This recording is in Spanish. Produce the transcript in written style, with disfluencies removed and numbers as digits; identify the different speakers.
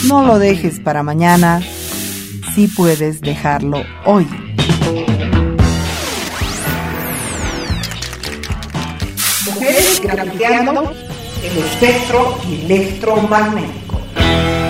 Speaker 1: No lo dejes para mañana, sí puedes dejarlo hoy.
Speaker 2: Mujeres grafiteando el espectro electromagnético.